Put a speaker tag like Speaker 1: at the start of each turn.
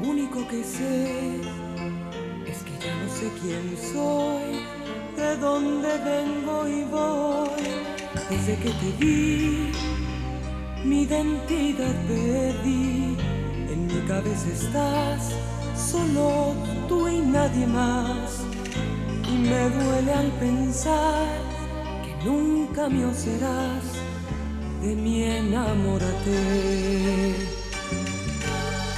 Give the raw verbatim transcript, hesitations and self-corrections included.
Speaker 1: único que sé es que ya no sé quién soy, de dónde vengo y voy. Desde que te vi, mi identidad perdí. En mi cabeza estás, solo tú y nadie más. Y me duele al pensar que nunca mío serás. De mí enamórate.